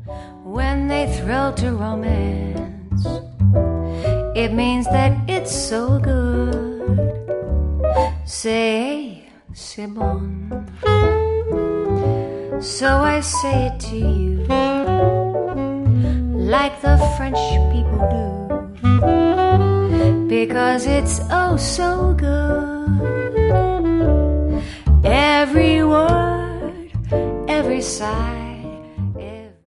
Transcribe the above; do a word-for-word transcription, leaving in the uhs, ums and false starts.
when they thrill to romance, it means that it's so good. C'est, c'est bon. So I say it to you, like the French people do, because it's oh so good. Every word, every sigh,